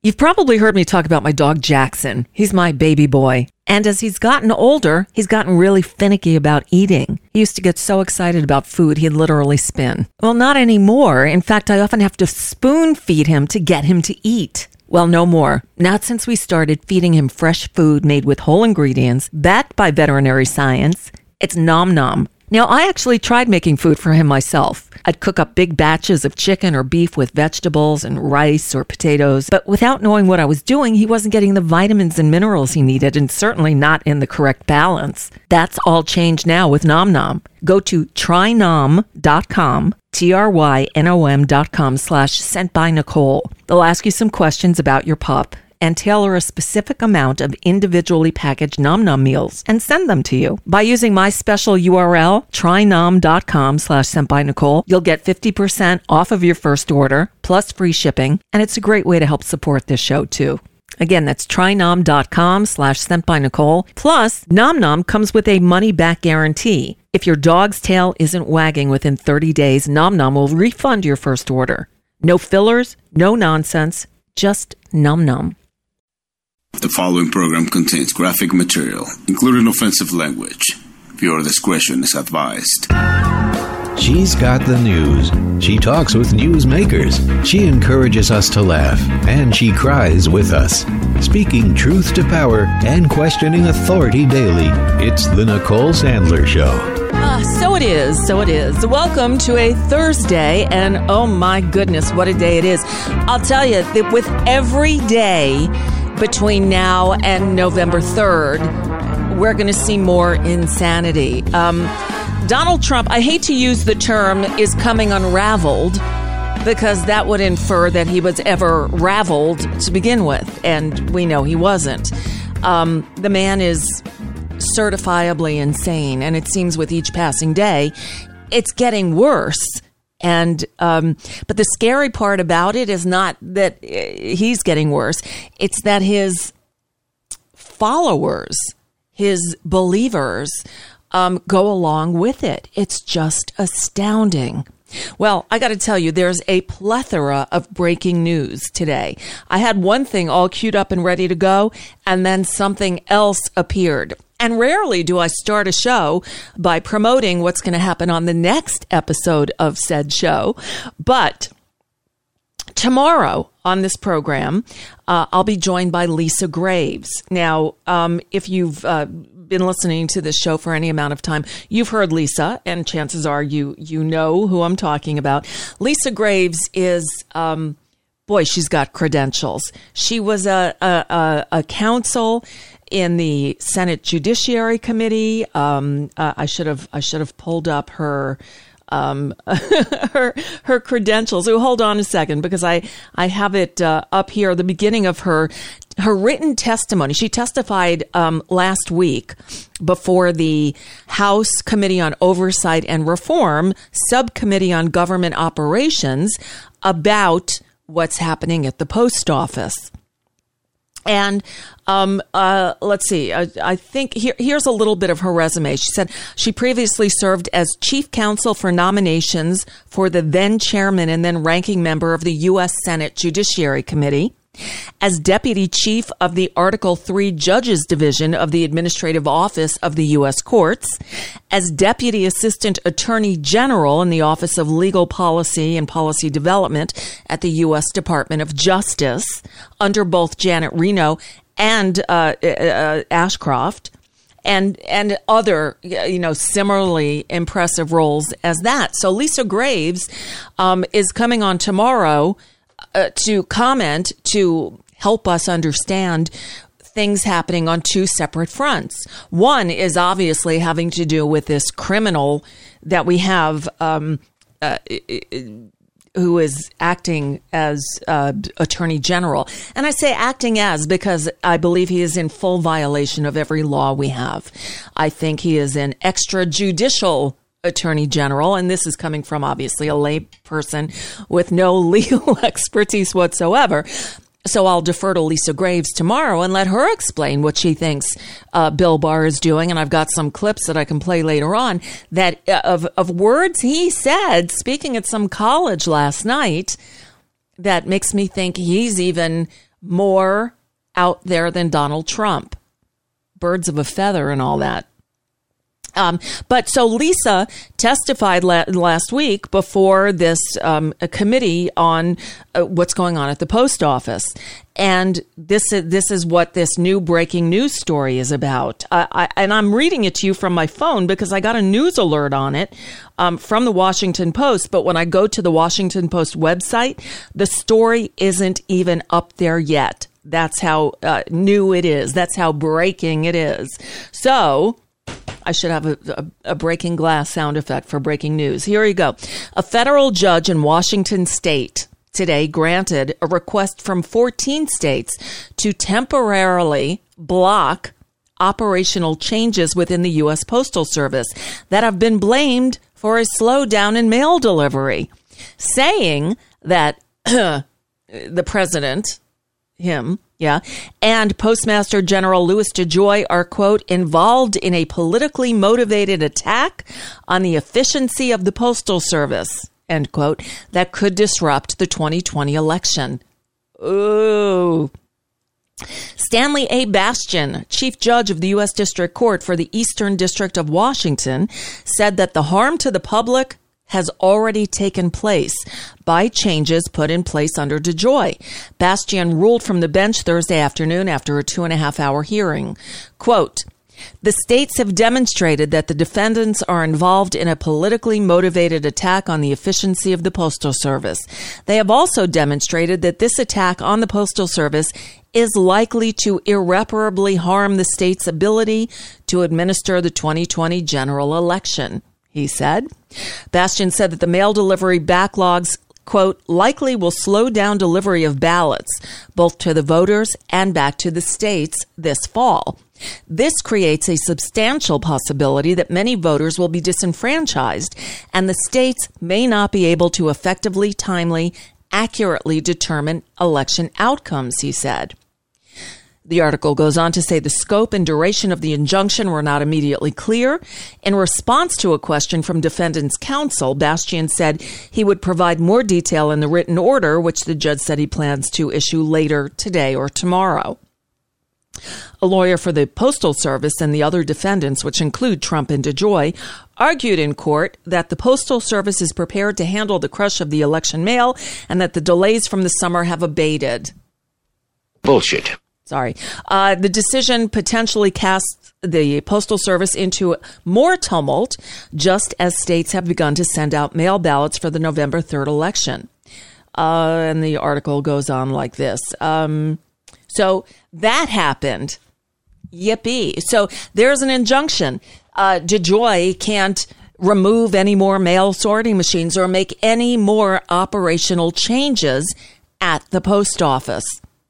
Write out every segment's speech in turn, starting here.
You've probably heard me talk about my dog Jackson. He's my baby boy. And as he's gotten older, he's gotten really finicky about eating. He used to get so excited about food, he'd literally spin. Well, not anymore. In fact, I often have to spoon feed him to get him to eat. Well, no more. Not since we started feeding him fresh food made with whole ingredients, backed by veterinary science. It's Nom Nom. Now, I actually tried making food for him myself. I'd cook up big batches of chicken or beef with vegetables and rice or potatoes, but without knowing what I was doing, he wasn't getting the vitamins and minerals he needed, and certainly not in the correct balance. That's all changed now with Nom Nom. Go to trynom.com, trynom.com/sentbynicole. They'll ask you some questions about your pup and tailor a specific amount of individually packaged Nom Nom meals and send them to you. By using my special URL, trynom.com/sentbynicole, you'll get 50% off of your first order, plus free shipping, and it's a great way to help support this show too. Again, that's trynom.com/sentbynicole. Plus, Nom Nom comes with a money-back guarantee. If your dog's tail isn't wagging within 30 days, Nom Nom will refund your first order. No fillers, no nonsense, just Nom Nom. The following program contains graphic material, including offensive language. Viewer discretion is advised. She's got the news. She talks with newsmakers. She encourages us to laugh, and she cries with us. Speaking truth to power and questioning authority daily, it's the Nicole Sandler Show. So it is. Welcome to a Thursday, and oh my goodness, what a day it is. I'll tell you that with every day between now and November 3rd, we're going to see more insanity. Donald Trump, I hate to use the term, is coming unraveled, because that would infer that he was ever raveled to begin with, and we know he wasn't. The man is certifiably insane, and it seems with each passing day, it's getting worse. And but the scary part about it is not that he's getting worse. It's that his followers, his believers, go along with it. It's just astounding. Well, I got to tell you, there's a plethora of breaking news today. I had one thing all queued up and ready to go, and then something else appeared. And rarely do I start a show by promoting what's going to happen on the next episode of said show. But tomorrow on this program, I'll be joined by Lisa Graves. Now, if you've been listening to this show for any amount of time, you've heard Lisa, and chances are you know who I'm talking about. Lisa Graves is, boy, she's got credentials. She was a counsel in the Senate Judiciary Committee. I should have pulled up her her credentials. Oh, hold on a second, because I have it up here. The beginning of her written testimony. She testified last week before the House Committee on Oversight and Reform, Subcommittee on Government Operations, about what's happening at the post office. And let's see, I think here's a little bit of her resume. She said she previously served as chief counsel for nominations for the then chairman and then ranking member of the U.S. Senate Judiciary Committee, as deputy chief of the Article III Judges Division of the Administrative Office of the U.S. Courts, as deputy assistant attorney general in the Office of Legal Policy and Policy Development at the U.S. Department of Justice under both Janet Reno and Ashcroft, and other, similarly impressive roles as that. So Lisa Graves is coming on tomorrow to comment, to help us understand things happening on two separate fronts. One is obviously having to do with this criminal that we have who is acting as Attorney General. And I say acting as because I believe he is in full violation of every law we have. I think he is an extrajudicial Attorney General, and this is coming from obviously a lay person with no legal expertise whatsoever. So I'll defer to Lisa Graves tomorrow and let her explain what she thinks Bill Barr is doing. And I've got some clips that I can play later on that of words he said speaking at some college last night that makes me think he's even more out there than Donald Trump. Birds of a feather and all that. But so Lisa testified last week before this a committee on what's going on at the post office. And this is what this new breaking news story is about. And I'm reading it to you from my phone because I got a news alert on it from the Washington Post. But when I go to the Washington Post website, the story isn't even up there yet. That's how new it is. That's how breaking it is. So I should have a breaking glass sound effect for breaking news. Here you go. A federal judge in Washington state today granted a request from 14 states to temporarily block operational changes within the U.S. Postal Service that have been blamed for a slowdown in mail delivery, saying that the president, and Postmaster General Louis DeJoy are, quote, involved in a politically motivated attack on the efficiency of the Postal Service, end quote, that could disrupt the 2020 election. Ooh. Stanley A. Bastian, Chief Judge of the U.S. District Court for the Eastern District of Washington, said that the harm to the public has already taken place by changes put in place under DeJoy. Bastian ruled from the bench Thursday afternoon after a 2.5-hour hearing. Quote, the states have demonstrated that the defendants are involved in a politically motivated attack on the efficiency of the Postal Service. They have also demonstrated that this attack on the Postal Service is likely to irreparably harm the state's ability to administer the 2020 general election, he said. Bastian said that the mail delivery backlogs, quote, likely will slow down delivery of ballots, both to the voters and back to the states this fall. This creates a substantial possibility that many voters will be disenfranchised, and the states may not be able to effectively, timely, accurately determine election outcomes, he said. The article goes on to say the scope and duration of the injunction were not immediately clear. In response to a question from defendant's counsel, Bastian said he would provide more detail in the written order, which the judge said he plans to issue later today or tomorrow. A lawyer for the Postal Service and the other defendants, which include Trump and DeJoy, argued in court that the Postal Service is prepared to handle the crush of the election mail and that the delays from the summer have abated. Bullshit. Sorry. The decision potentially casts the Postal Service into more tumult, just as states have begun to send out mail ballots for the November 3rd election. And the article goes on like this. So that happened. Yippee. So there's an injunction. DeJoy can't remove any more mail sorting machines or make any more operational changes at the post office.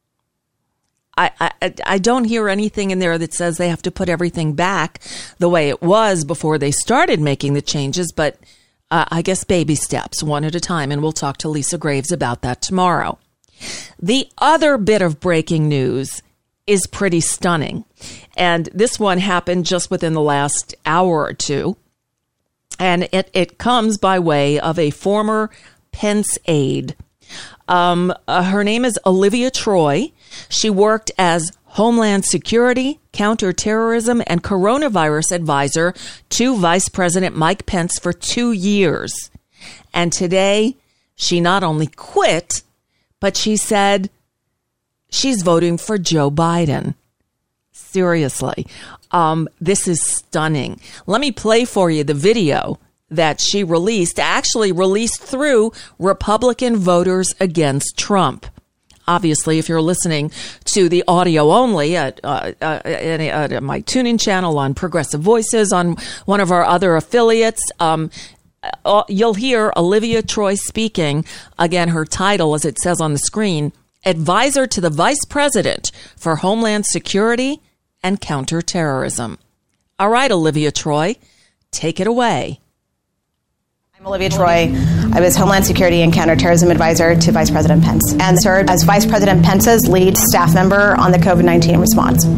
I don't hear anything in there that says they have to put everything back the way it was before they started making the changes, but I guess baby steps, one at a time, and we'll talk to Lisa Graves about that tomorrow. The other bit of breaking news is pretty stunning, and this one happened just within the last hour or two, and it comes by way of a former Pence aide. Her name is Olivia Troy. She worked as Homeland Security, Counterterrorism, and Coronavirus Advisor to Vice President Mike Pence for 2 years. And today, she not only quit, but she said she's voting for Joe Biden. Seriously. This is stunning. Let me play for you the video that she actually released through Republican Voters Against Trump. Obviously, if you're listening to the audio only at my TuneIn channel, on Progressive Voices, on one of our other affiliates, you'll hear Olivia Troy speaking. Again, her title, as it says on the screen, Advisor to the Vice President for Homeland Security and Counterterrorism. All right, Olivia Troy, take it away. I'm Olivia Troy. I was Homeland Security and Counterterrorism Advisor to Vice President Pence and served as Vice President Pence's lead staff member on the COVID-19 response.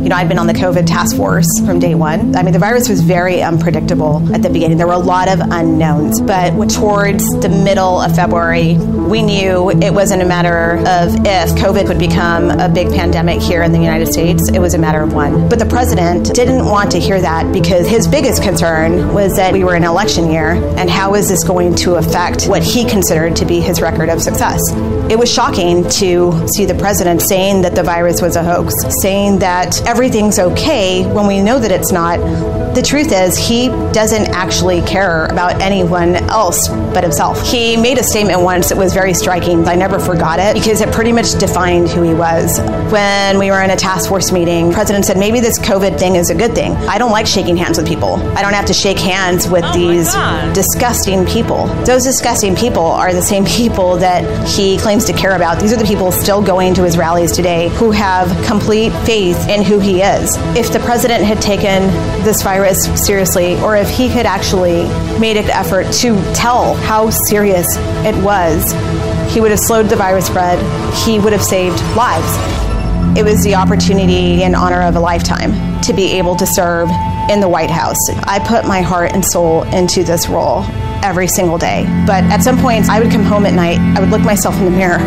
I'd been on the COVID task force from day one. I mean, the virus was very unpredictable at the beginning. There were a lot of unknowns, but towards the middle of February, we knew it wasn't a matter of if COVID would become a big pandemic here in the United States. It was a matter of when. But the president didn't want to hear that because his biggest concern was that we were in an election year, and how is this going to affect what he considered to be his record of success? It was shocking to see the president saying that the virus was a hoax, saying that everything's okay when we know that it's not. The truth is, he doesn't actually care about anyone else but himself. He made a statement once that was very striking. I never forgot it because it pretty much defined who he was. When we were in a task force meeting, the president said, maybe this COVID thing is a good thing. I don't like shaking hands with people. I don't have to shake hands with these disgusting people. Those disgusting people are the same people that he claims to care about. These are the people still going to his rallies today who have complete faith in who he is. If the president had taken this virus seriously, or if he had actually made an effort to tell how serious it was, he would have slowed the virus spread. He would have saved lives. It was the opportunity and honor of a lifetime to be able to serve in the White House. I put my heart and soul into this role every single day. But at some points, I would come home at night, I would look myself in the mirror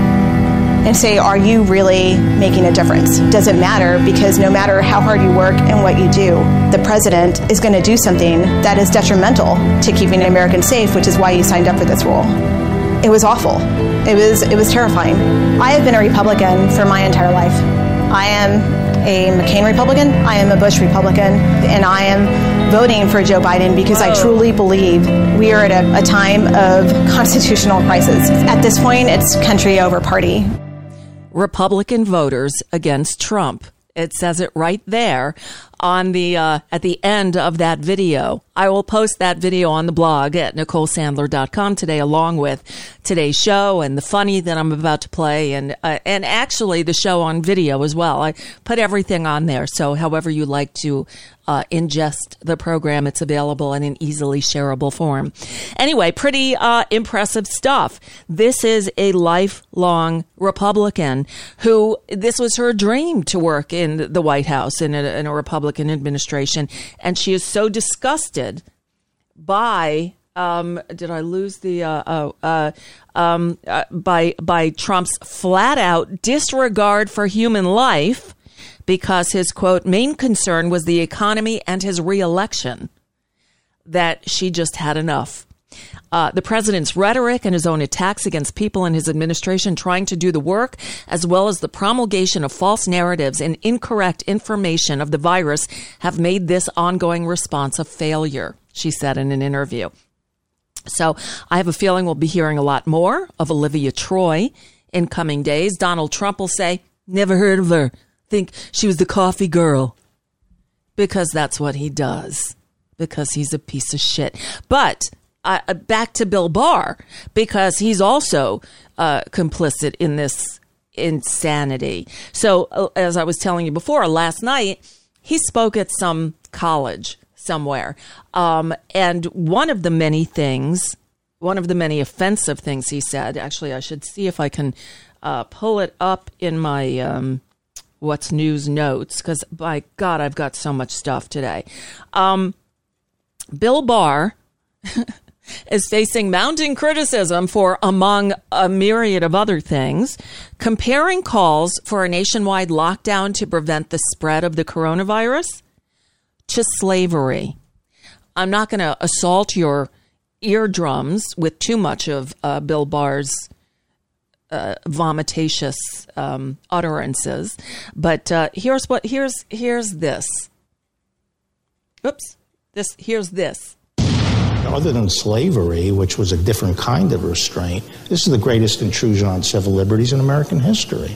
and say, are you really making a difference? Does it matter? Because no matter how hard you work and what you do, the president is going to do something that is detrimental to keeping Americans safe, which is why you signed up for this role. It was awful. It was terrifying. I have been a Republican for my entire life. I am a McCain Republican, I am a Bush Republican, and I am voting for Joe Biden because I truly believe we are at a time of constitutional crisis. At this point, it's country over party. Republican voters against Trump. It says it right there on the at the end of that video. I will post that video on the blog at NicoleSandler.com today, along with today's show and the funny that I'm about to play, and actually the show on video as well. I put everything on there, so however you like to ingest the program, it's available in an easily shareable form. Anyway, pretty impressive stuff. This is a lifelong Republican who this was her dream to work in the White House in a Republican administration, and she is so disgusted by did I lose the by Trump's flat out disregard for human life, because his, quote, main concern was the economy and his reelection, that she just had enough. The president's rhetoric and his own attacks against people in his administration trying to do the work, as well as the promulgation of false narratives and incorrect information of the virus, have made this ongoing response a failure, she said in an interview. So I have a feeling we'll be hearing a lot more of Olivia Troy in coming days. Donald Trump will say, never heard of her. Think she was the coffee girl. Because that's what he does. Because he's a piece of shit. But back to Bill Barr, because he's also complicit in this insanity. So as I was telling you before, last night, he spoke at some college somewhere. And one of the many offensive things he said, actually, I should see if I can pull it up in my What's News notes, because by God, I've got so much stuff today. Bill Barr is facing mounting criticism for, among a myriad of other things, comparing calls for a nationwide lockdown to prevent the spread of the coronavirus to slavery. I'm not going to assault your eardrums with too much of Bill Barr's vomitacious utterances, but here's this. Oops, here's this. Other than slavery, which was a different kind of restraint, this is the greatest intrusion on civil liberties in American history.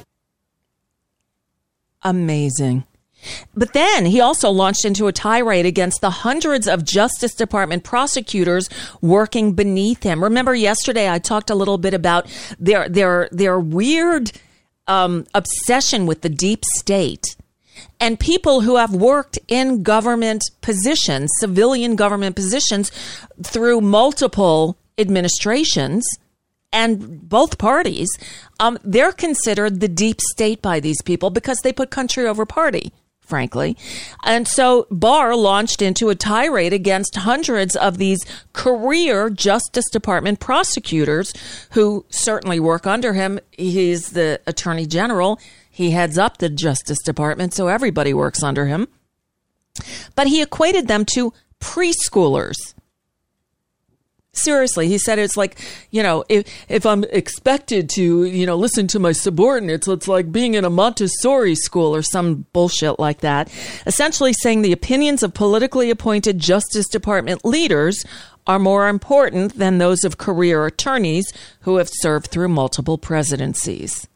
Amazing. But then he also launched into a tirade against the hundreds of Justice Department prosecutors working beneath him. Remember yesterday I talked a little bit about their weird obsession with the deep state and people who have worked in government positions, civilian government positions, through multiple administrations and both parties. They're considered the deep state by these people because they put country over party. frankly. And so Barr launched into a tirade against hundreds of these career Justice Department prosecutors who certainly work under him. He's the Attorney General. He heads up the Justice Department, so everybody works under him. But he equated them to preschoolers. Seriously, he said it's like, if I'm expected to, listen to my subordinates, it's like being in a Montessori school or some bullshit like that. Essentially saying the opinions of politically appointed Justice Department leaders are more important than those of career attorneys who have served through multiple presidencies.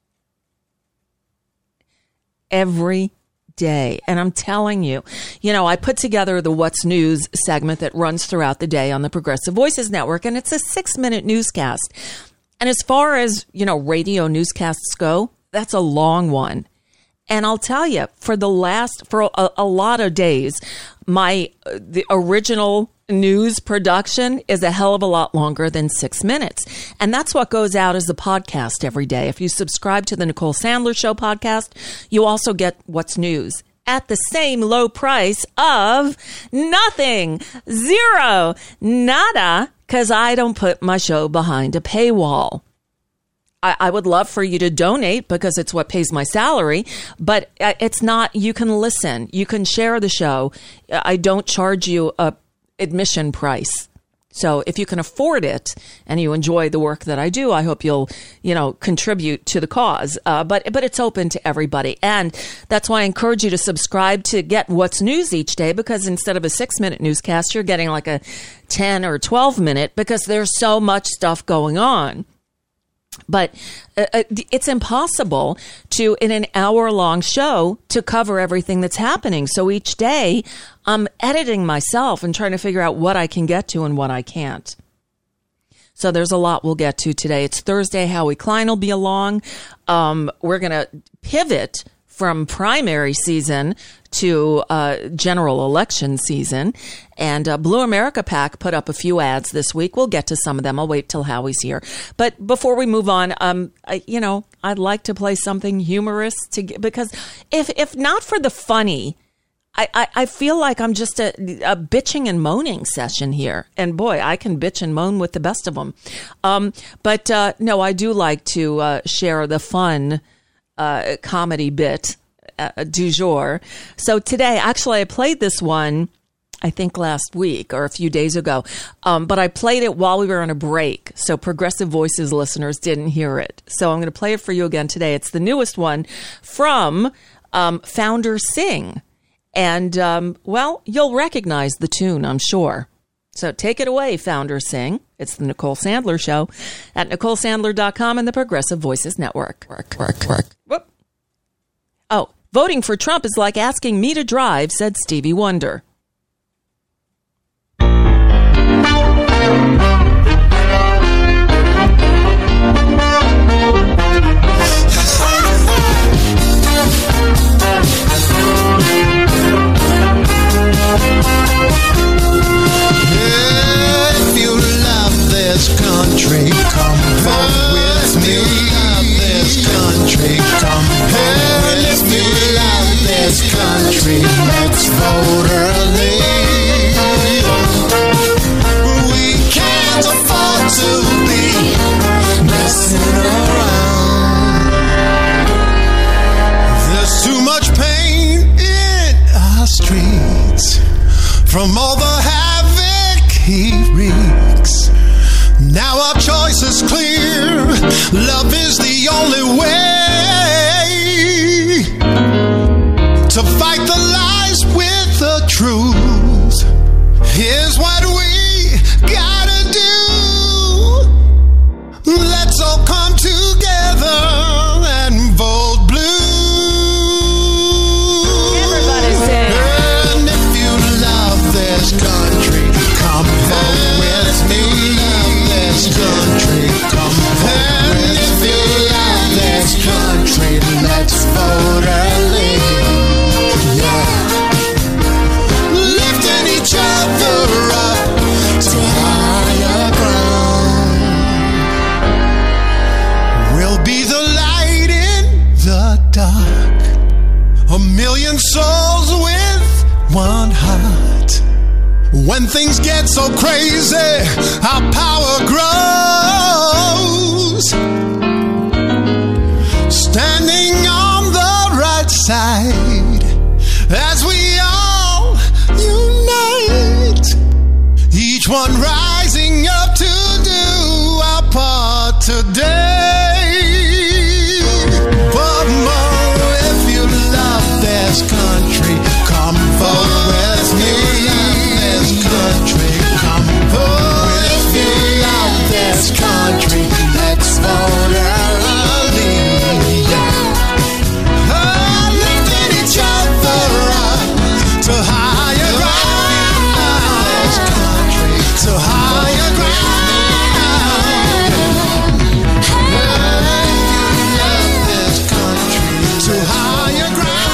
Every day. And I'm telling you, I put together the What's News segment that runs throughout the day on the Progressive Voices Network, and it's a 6-minute newscast. And as far as, radio newscasts go, that's a long one. And I'll tell you, for a lot of days, the original news production is a hell of a lot longer than 6 minutes. And that's what goes out as a podcast every day. If you subscribe to the Nicole Sandler Show podcast, you also get What's News at the same low price of nothing, zero, nada, because I don't put my show behind a paywall. I would love for you to donate because it's what pays my salary, but it's not. You can listen. You can share the show. I don't charge you a admission price. So if you can afford it and you enjoy the work that I do, I hope you'll, contribute to the cause. But it's open to everybody. And that's why I encourage you to subscribe to get What's News each day, because instead of a 6-minute newscast, you're getting like a 10 or 12 minute because there's so much stuff going on. But it's impossible to, in an hour-long show, to cover everything that's happening. So each day, I'm editing myself and trying to figure out what I can get to and what I can't. So there's a lot we'll get to today. It's Thursday. Howie Klein will be along. We're going to pivot from primary season to general election season. And Blue America PAC put up a few ads this week. We'll get to some of them. I'll wait till Howie's here. But before we move on, I'd like to play something humorous because if not for the funny, I feel like I'm just a bitching and moaning session here. And boy, I can bitch and moan with the best of them. But no, I do like to share the fun comedy bit du jour. So today, actually, I played this one, I think last week or a few days ago, but I played it while we were on a break. So Progressive Voices listeners didn't hear it. So I'm going to play it for you again today. It's the newest one from Founder Singh. And, you'll recognize the tune, I'm sure. So take it away, Founder Singh. It's the Nicole Sandler Show at NicoleSandler.com and the Progressive Voices Network. Whoop. Oh, voting for Trump is like asking me to drive, said Stevie Wonder. If you love this country, come vote with me. Love this country, come vote with me. If you love this country, let's vote early. We can't afford to be messing around. There's too much pain in our streets from all the havoc he wreaks. Now our choice is clear. Love is the only way to fight the lies with the truth. Here's what we gotta do. Let's all come together and vote blue. Everybody say it. And if you love this country, come vote with me. Love this country, come vote with me. If you love this country, let's vote early. Yeah. Lifting each other up to higher ground. We'll be the light in the dark. 1,000,000 souls with one heart. When things get so crazy, our power grows. Standing on the right side as we all unite. Each one rising up to do our part today. But more, if you love this country, come vote with me. This country, come vote if you love this country. Let's vote early. Lifting each other up to higher ground. This country, to higher ground. To higher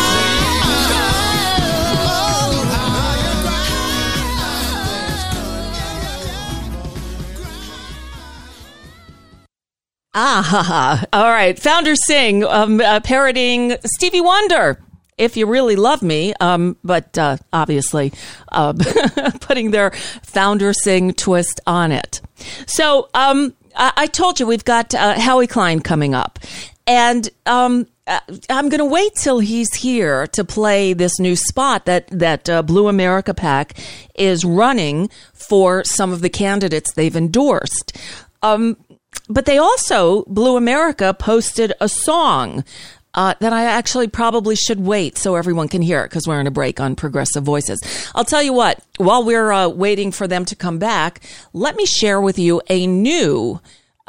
All right. Founders Sing, parodying Stevie Wonder, If You Really Love Me, but obviously putting their Founders Sing twist on it. So I told you we've got Howie Klein coming up. And I'm going to wait till he's here to play this new spot that Blue America PAC is running for some of the candidates they've endorsed. But they also, Blue America, posted a song that I actually probably should wait so everyone can hear it because we're in a break on Progressive Voices. I'll tell you what, while we're waiting for them to come back, let me share with you a new...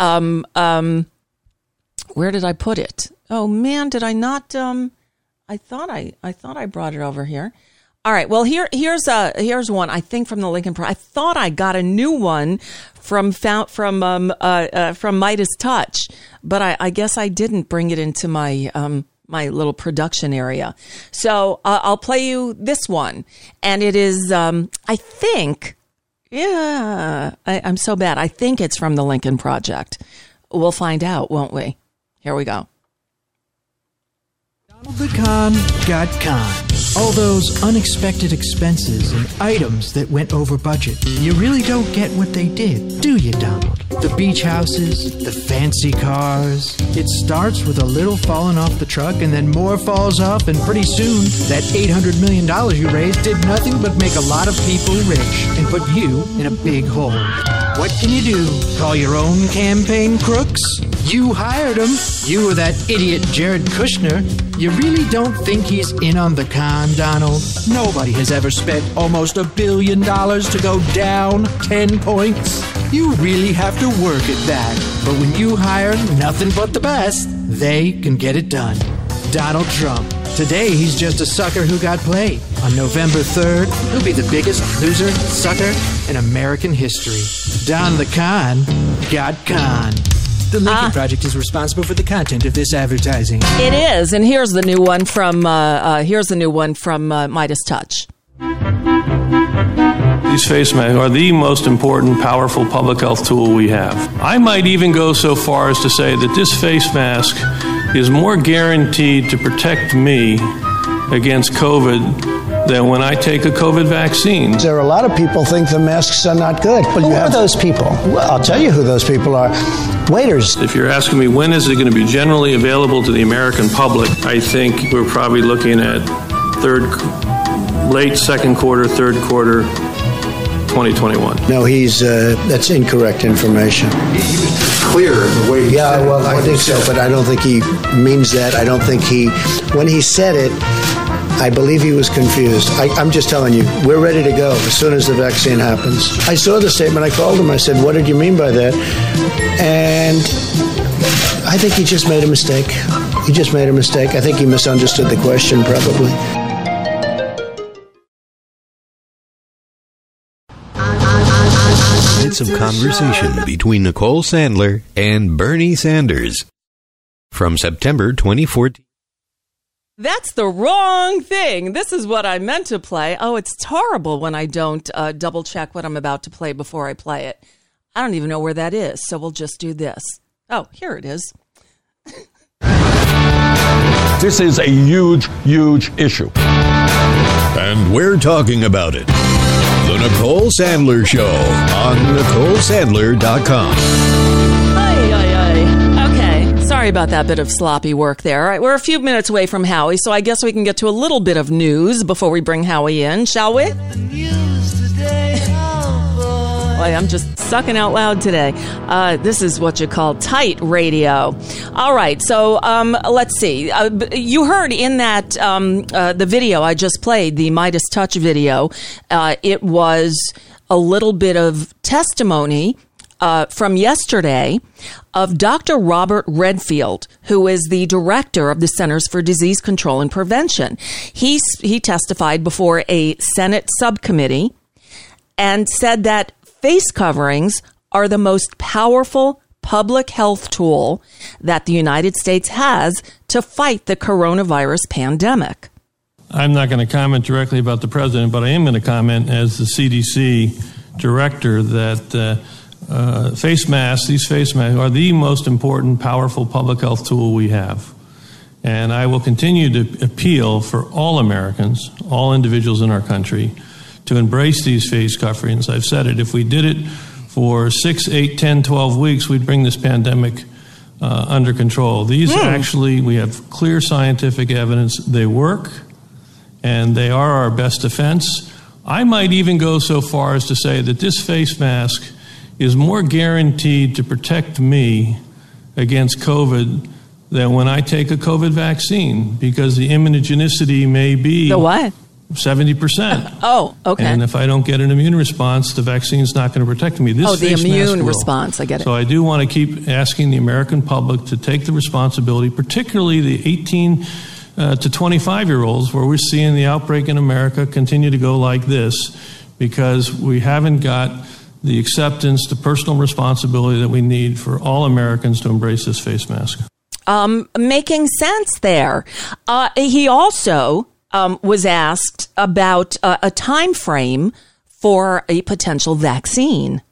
where did I put it? Oh man, did I not? I thought I brought it over here. All right. Well, here's one. I think from the Lincoln Pro. I thought I got a new one from Midas Touch, but I guess I didn't bring it into my my little production area. So I'll play you this one, and it is I think. Yeah, I'm so bad. I think it's from the Lincoln Project. We'll find out, won't we? Here we go. Donald the Con got conned. All those unexpected expenses and items that went over budget. You really don't get what they did, do you, Donald? The beach houses, the fancy cars. It starts with a little falling off the truck and then more falls off, and pretty soon that $800 million you raised did nothing but make a lot of people rich and put you in a big hole. What can you do? Call your own campaign crooks? You hired him. You were that idiot Jared Kushner. You really don't think he's in on the con, Donald? Nobody has ever spent almost $1 billion to go down 10 points. You really have to work at that. But when you hire nothing but the best, they can get it done. Donald Trump. Today, he's just a sucker who got played. On November 3rd, he'll be the biggest loser, sucker in American history. Don the Con got con. The Lincoln Project is responsible for the content of this advertising. It is, and here's the new one from Midas Touch. These face masks are the most important, powerful public health tool we have. I might even go so far as to say that this face mask is more guaranteed to protect me against COVID than when I take a COVID vaccine. There are a lot of people think the masks are not good. But who are those people? Well, I'll tell you who those people are. Waiters. If you're asking me when is it going to be generally available to the American public, I think we're probably looking at late second quarter, third quarter, 2021. No, that's incorrect information. He was clear in the way he said it. Well, I think so, but I don't think he means that. I don't think when he said it, I believe he was confused. I'm just telling you, we're ready to go as soon as the vaccine happens. I saw the statement. I called him. I said, what did you mean by that? And I think he just made a mistake. He just made a mistake. I think he misunderstood the question, probably. Minutes of conversation between Nicole Sandler and Bernie Sanders from September 2014. That's the wrong thing. This is what I meant to play. Oh, it's horrible when I don't double check what I'm about to play before I play it. I don't even know where that is, so we'll just do this. Oh, here it is. This is a huge, huge issue. And we're talking about it. The Nicole Sandler Show on NicoleSandler.com. Okay, sorry about that bit of sloppy work there. All right, we're a few minutes away from Howie, so I guess we can get to a little bit of news before we bring Howie in, shall we? Boy, I'm just sucking out loud today. This is what you call tight radio. All right, so let's see. You heard in that the video I just played, the Midas Touch video, it was a little bit of testimony from yesterday of Dr. Robert Redfield, who is the director of the Centers for Disease Control and Prevention. He testified before a Senate subcommittee and said that face coverings are the most powerful public health tool that the United States has to fight the coronavirus pandemic. I'm not going to comment directly about the president, but I am going to comment as the CDC director that face masks, these face masks, are the most important, powerful public health tool we have. And I will continue to appeal for all Americans, all individuals in our country, to embrace these face coverings. I've said it, if we did it for 6, 8, 10, 12 weeks, we'd bring this pandemic under control. These actually, we have clear scientific evidence they work, and they are our best defense. I might even go so far as to say that this face mask is more guaranteed to protect me against COVID than when I take a COVID vaccine, because the immunogenicity may be... The what? 70%. Oh, okay. And if I don't get an immune response, the vaccine's not going to protect me. This the immune response, I get it. So I do want to keep asking the American public to take the responsibility, particularly the 18 to 25-year-olds, where we're seeing the outbreak in America continue to go like this, because we haven't got the acceptance, the personal responsibility that we need for all Americans to embrace this face mask. Making sense there. He also... was asked about a time frame for a potential vaccine.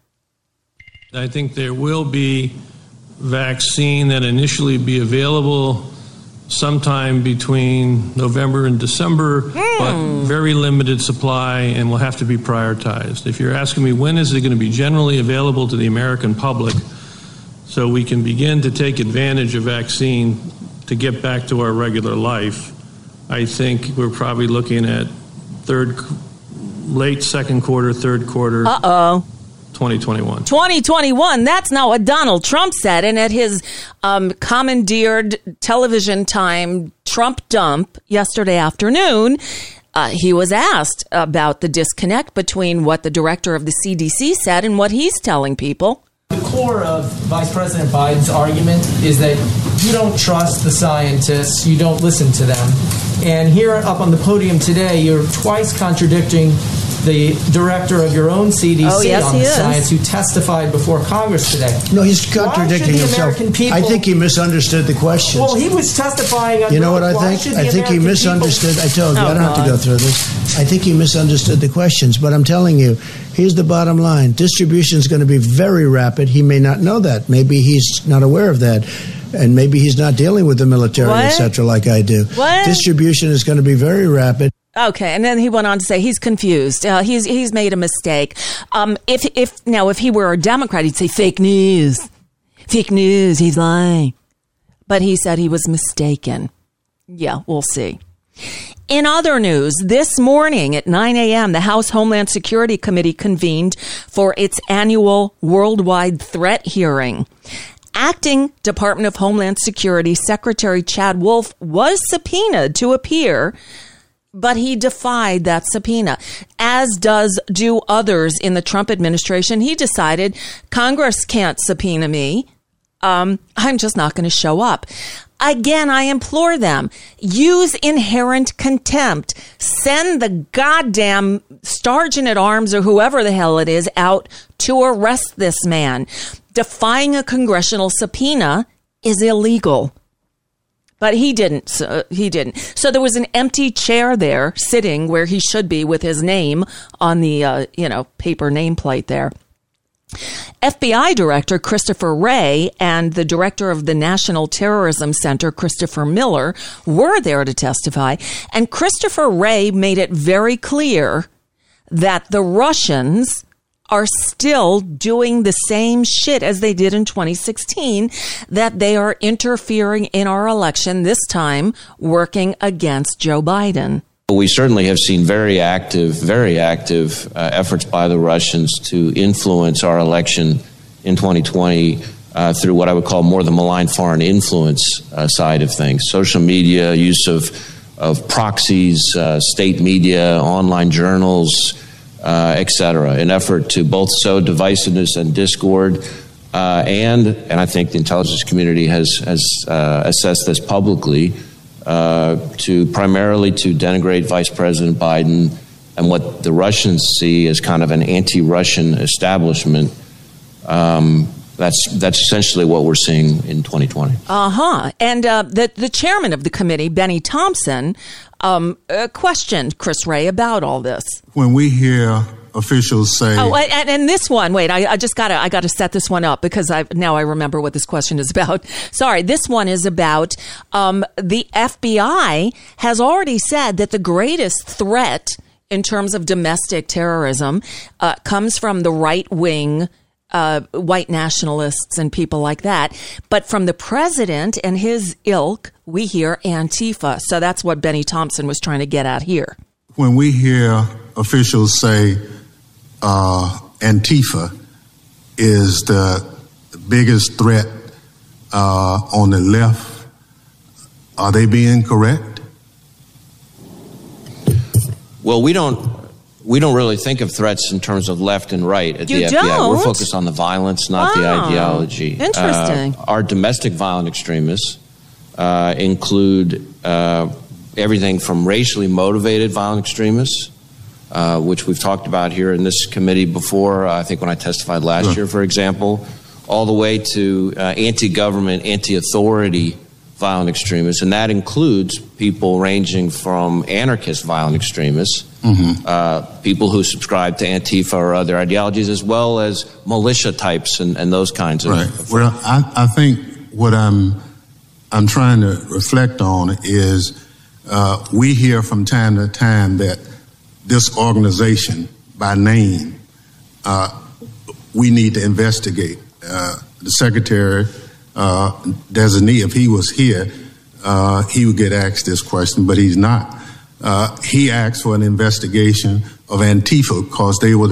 I think there will be vaccine that initially be available sometime between November and December, but very limited supply and will have to be prioritized. If you're asking me when is it going to be generally available to the American public so we can begin to take advantage of vaccine to get back to our regular life, I think we're probably looking at late second quarter, third quarter. 2021. 2021. That's not what Donald Trump said. And at his commandeered television time Trump dump yesterday afternoon, he was asked about the disconnect between what the director of the CDC said and what he's telling people. The core of Vice President Biden's argument is that you don't trust the scientists, you don't listen to them. And here up on the podium today, you're twice contradicting the director of your own CDC on the science who testified before Congress today. No, he's contradicting himself. I think he misunderstood the questions. Well, he was testifying. You know what I think? I think he misunderstood. I told you, I don't have to go through this. I think he misunderstood the questions. But I'm telling you, here's the bottom line. Distribution is going to be very rapid. He may not know that. Maybe he's not aware of that. And maybe he's not dealing with the military, et cetera, like I do. What? Distribution is going to be very rapid. Okay, and then he went on to say he's confused. He's made a mistake. If he were a Democrat, he'd say fake news. He's lying. But he said he was mistaken. Yeah, we'll see. In other news, this morning at 9 a.m., the House Homeland Security Committee convened for its annual worldwide threat hearing. Acting Department of Homeland Security Secretary Chad Wolf was subpoenaed to appear, but he defied that subpoena, as do others in the Trump administration. He decided Congress can't subpoena me. I'm just not going to show up. Again, I implore them, use inherent contempt. Send the goddamn sergeant at arms or whoever the hell it is out to arrest this man. Defying a congressional subpoena is illegal. But he didn't. So there was an empty chair there sitting where he should be with his name on the, paper nameplate there. FBI Director Christopher Wray and the Director of the National Terrorism Center, Christopher Miller, were there to testify. And Christopher Wray made it very clear that the Russians are still doing the same shit as they did in 2016, that they are interfering in our election, this time working against Joe Biden. We certainly have seen very active efforts by the Russians to influence our election in 2020 through what I would call more the malign foreign influence side of things. Social media, use of proxies, state media, online journals, etc., an effort to both sow divisiveness and discord. And I think the intelligence community has assessed this publicly, to primarily to denigrate Vice President Biden and what the Russians see as kind of an anti-Russian establishment. That's essentially what we're seeing in 2020. And the chairman of the committee, Benny Thompson, questioned Chris Wray about all this. When we hear officials say, and this one, wait, I got to set this one up because now I remember what this question is about. Sorry, this one is about the FBI has already said that the greatest threat in terms of domestic terrorism comes from the right wing, white nationalists and people like that. But from the president and his ilk, we hear Antifa. So that's what Benny Thompson was trying to get at here. When we hear officials say Antifa is the biggest threat on the left, are they being correct? Well, we don't really think of threats in terms of left and right at the FBI. Don't? We're focused on the violence, not the ideology. Interesting. Our domestic violent extremists include everything from racially motivated violent extremists, which we've talked about here in this committee before, I think when I testified last year, for example, all the way to anti-government, anti-authority violent extremists, and that includes people ranging from anarchist violent extremists, people who subscribe to Antifa or other ideologies, as well as militia types and those kinds of... Right. Well, I think what I'm trying to reflect on is we hear from time to time that this organization, by name, we need to investigate. The secretary designee, if he was here, he would get asked this question, but he's not. He asked for an investigation of Antifa because they were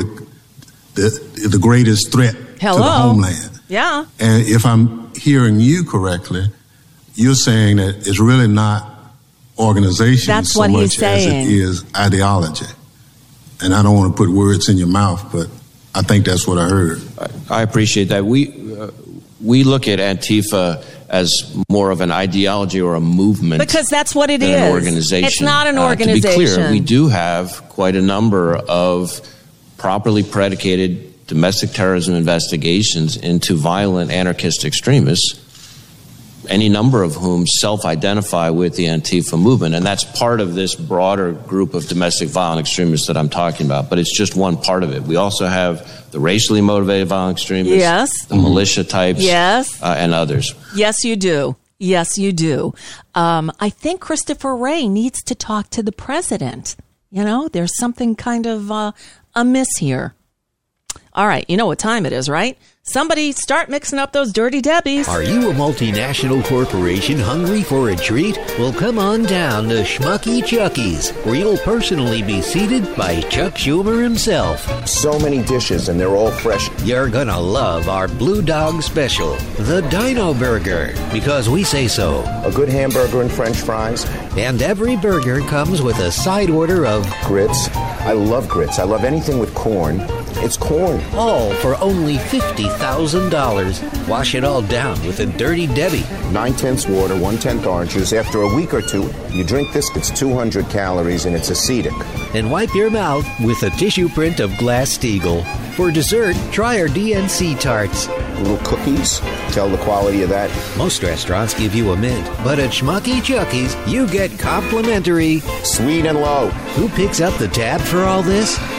the greatest threat to the homeland. Yeah. And if I'm hearing you correctly, you're saying that it's really not organization so much as it is ideology. And I don't want to put words in your mouth, but I think that's what I heard. I appreciate that. We look at Antifa as more of an ideology or a movement. Because that's what it is. An organization. It's not an organization. To be clear, we do have quite a number of properly predicated domestic terrorism investigations into violent anarchist extremists, any number of whom self-identify with the Antifa movement. And that's part of this broader group of domestic violent extremists that I'm talking about. But it's just one part of it. We also have the racially motivated violent extremists, yes, the militia types, yes, and others. Yes, you do. Yes, you do. I think Christopher Wray needs to talk to the president. You know, there's something kind of amiss here. All right, you know what time it is, right? Somebody start mixing up those Dirty Debbies. Are you a multinational corporation hungry for a treat? Well, come on down to Schmucky Chucky's, where you'll personally be seated by Chuck Schumer himself. So many dishes, and they're all fresh. You're gonna love our Blue Dog Special, the Dino Burger, because we say so. A good hamburger and French fries. And every burger comes with a side order of grits. I love grits. I love anything with corn. It's corn. All for only $50,000. Wash it all down with a Dirty Debbie. 9/10 water, 1/10 orange juice. After a week or two, you drink this, it's 200 calories and it's acidic. And wipe your mouth with a tissue print of Glass-Steagall. For dessert, try our DNC tarts. Little cookies. Tell the quality of that. Most restaurants give you a mint, but at Schmucky Chucky's, you get complimentary sweet and low. Who picks up the tab for all this?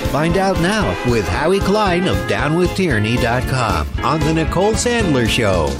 Find out now with Howie Klein of DownWithTyranny.com on The Nicole Sandler Show.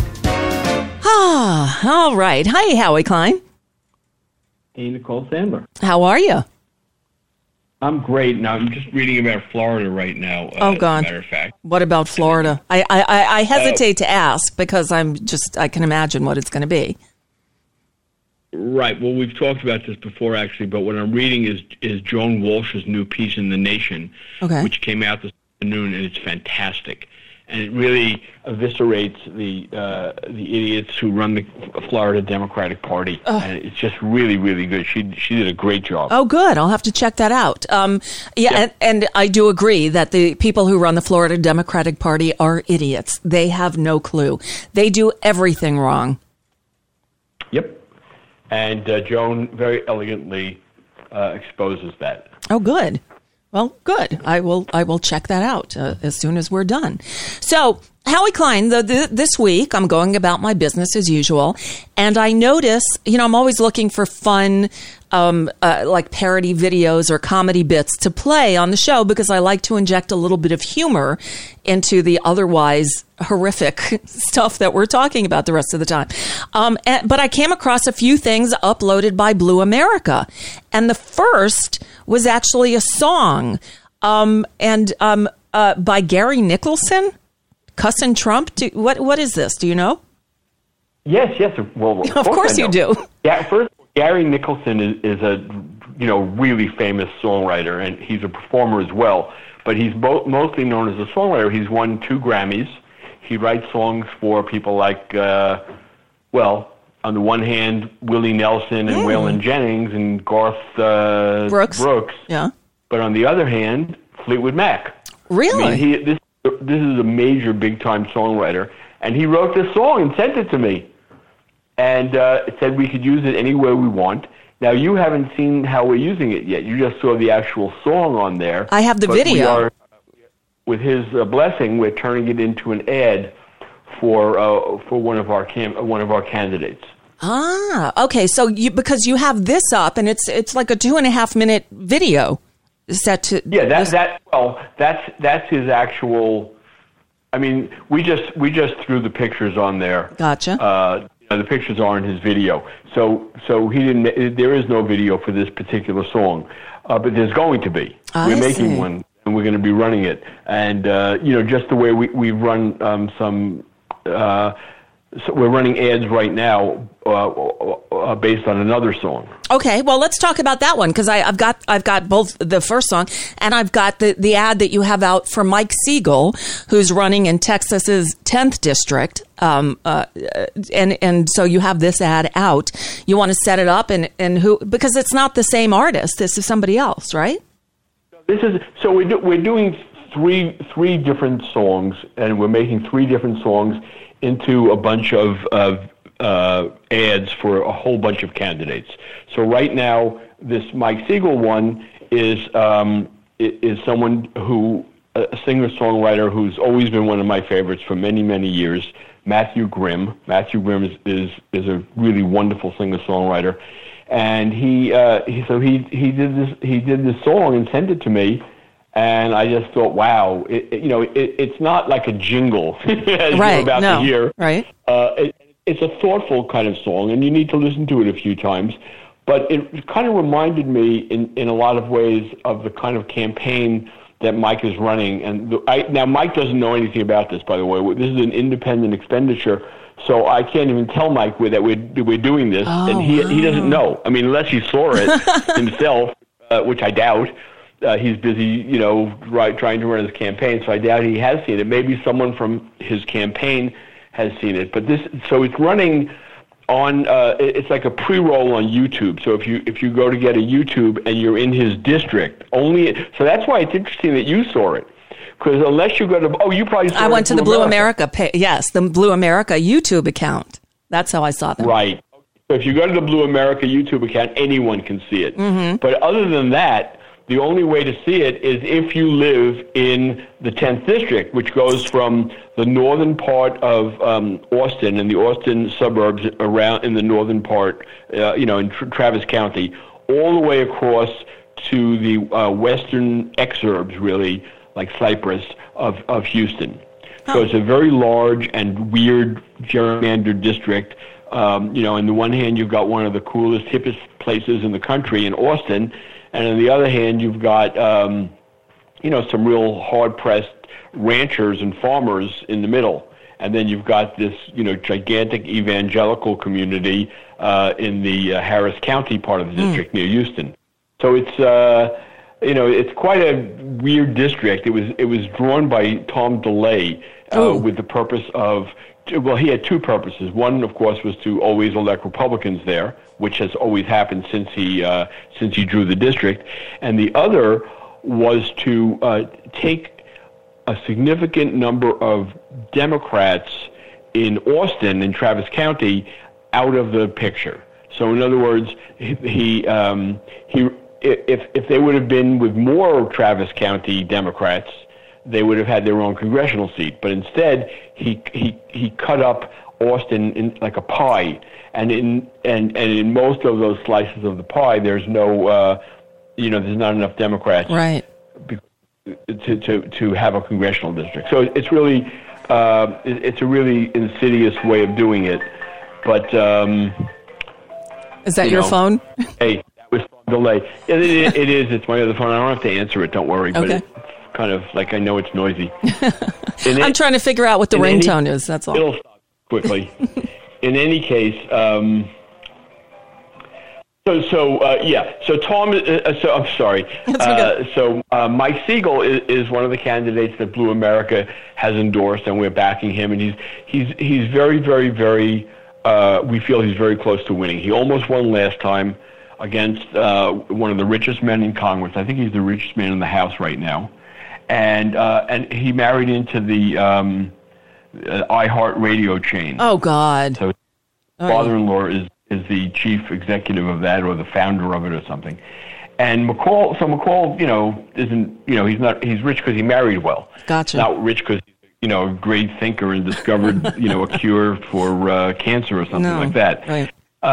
All right. Hi, Howie Klein. Hey, Nicole Sandler. How are you? I'm great. Now, I'm just reading about Florida right now. Oh, God. As a matter of fact. What about Florida? I hesitate to ask because I can imagine what it's going to be. Right. Well, we've talked about this before, actually, but what I'm reading is Joan Walsh's new piece in The Nation, which came out this afternoon, and it's fantastic. And it really eviscerates the idiots who run the Florida Democratic Party. And it's just really, really good. She did a great job. Oh, good. I'll have to check that out. And I do agree that the people who run the Florida Democratic Party are idiots. They have no clue. They do everything wrong. Yep. And Joan very elegantly exposes that. Oh, good. Well, good. I will check that out as soon as we're done. So, Howie Klein, this week I'm going about my business as usual, and I notice, I'm always looking for fun, like parody videos or comedy bits to play on the show because I like to inject a little bit of humor into the otherwise horrific stuff that we're talking about the rest of the time. But I came across a few things uploaded by Blue America, and the first was actually a song, by Gary Nicholson, Cussin' Trump. What is this? Do you know? Yes. Well, of course you do. Yeah. First, Gary Nicholson is a really famous songwriter, and he's a performer as well. But he's mostly known as a songwriter. He's won 2 Grammys. He writes songs for people like, on the one hand, Willie Nelson and Waylon Jennings and Garth Brooks. Yeah. But on the other hand, Fleetwood Mac. Really? I mean, this is a major, big-time songwriter, and he wrote this song and sent it to me, and it said we could use it anywhere we want. Now, you haven't seen how we're using it yet. You just saw the actual song on there. I have the video. With his blessing, we're turning it into an ad for one of our candidates. Ah, okay. So because you have this up, and it's like a 2.5-minute video set to. Yeah, that's his actual. I mean, we just threw the pictures on there. Gotcha. The pictures are in his video, so he didn't. There is no video for this particular song, but there's going to be. We're making one. And we're going to be running it, and just the way we run some. So we're running ads right now based on another song. Okay, well, let's talk about that one because I've got both the first song and I've got the ad that you have out for Mike Siegel, who's running in Texas's 10th district. And so you have this ad out. You want to set it up and who, because it's not the same artist. This is somebody else, right? We're doing three different songs, and we're making 3 different songs into a bunch of ads for a whole bunch of candidates. So right now, this Mike Siegel one is someone who, a singer-songwriter who's always been one of my favorites for many, many years, Matthew Grimm. Matthew Grimm is a really wonderful singer-songwriter, and he did this song and sent it to me. And I just thought, wow, it's not like a jingle, as you're about to hear. Right. It's a thoughtful kind of song, and you need to listen to it a few times. But it kind of reminded me in a lot of ways of the kind of campaign that Mike is running. And now Mike doesn't know anything about this, by the way. This is an independent expenditure, so I can't even tell Mike that we're doing this, and he doesn't know. I mean, unless he saw it himself, which I doubt. He's busy, trying to run his campaign, so I doubt he has seen it. Maybe someone from his campaign has seen it. But so it's running on. It's like a pre-roll on YouTube. So if you go to get a YouTube and you're in his district, so that's why it's interesting that you saw it. Because unless you go to, you probably saw it. I went to the Blue America. Yes, the Blue America YouTube account. That's how I saw them. Right. So if you go to the Blue America YouTube account, anyone can see it. Mm-hmm. But other than that, the only way to see it is if you live in the 10th district, which goes from the northern part of Austin and the Austin suburbs around in the northern part, in Travis County, all the way across to the western exurbs, really, like Cyprus, of Houston. So it's a very large and weird gerrymandered district. On the one hand, you've got one of the coolest, hippest places in the country in Austin, and on the other hand, you've got, some real hard-pressed ranchers and farmers in the middle. And then you've got this, gigantic evangelical community in the Harris County part of the district near Houston. So it's, it's quite a weird district. It was drawn by Tom DeLay with the purpose of, well, he had two purposes. One, of course, was to always elect Republicans there, which has always happened since he drew the district, and the other was to take a significant number of Democrats in Austin and Travis County out of the picture. So, in other words, if they would have been with more Travis County Democrats, they would have had their own congressional seat. But instead, he cut up Austin in like a pie, and in most of those slices of the pie, there's no, there's not enough Democrats, right, to have a congressional district. So it's really, it's a really insidious way of doing it. But is that your phone? Hey, that was delay. It is. It's my other phone. I don't have to answer it. Don't worry. Okay. But it's kind of like I know it's noisy. I'm trying to figure out what the ringtone is. That's all. It'll stop quickly. In any case, So Tom. So I'm sorry. Mike Siegel is one of the candidates that Blue America has endorsed, and we're backing him. And he's very, very, very. We feel he's very close to winning. He almost won last time against one of the richest men in Congress. I think he's the richest man in the House right now, and he married into the iHeart Radio chain. Oh God! So his father-in-law is the chief executive of that, or the founder of it, or something. And McCall, isn't, he's rich because he married well. Gotcha. Not rich because he's, a great thinker and discovered, a cure for cancer or something like that. Right.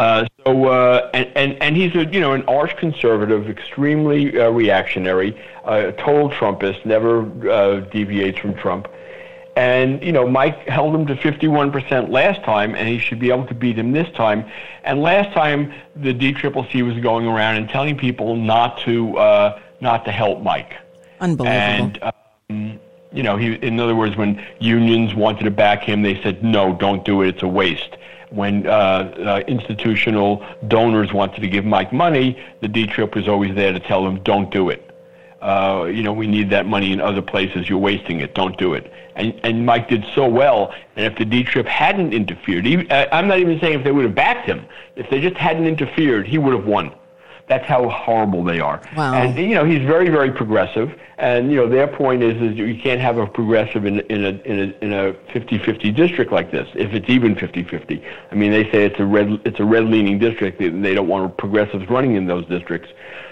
And he's an arch conservative, extremely reactionary, total Trumpist, never deviates from Trump. And, Mike held him to 51% last time, and he should be able to beat him this time. And last time, the DCCC was going around and telling people not to help Mike. Unbelievable. And, in other words, when unions wanted to back him, they said, no, don't do it, it's a waste. When institutional donors wanted to give Mike money, the DCCC was always there to tell them, don't do it. We need that money in other places. You're wasting it. Don't do it. And Mike did so well. And if the DCCC hadn't interfered, I'm not even saying if they would have backed him. If they just hadn't interfered, he would have won. That's how horrible they are. Wow. And he's very, very progressive. And their point is you can't have a progressive in a 50-50 district like this, if it's even 50-50. I mean, they say it's a red-leaning district. They don't want progressives running in those districts.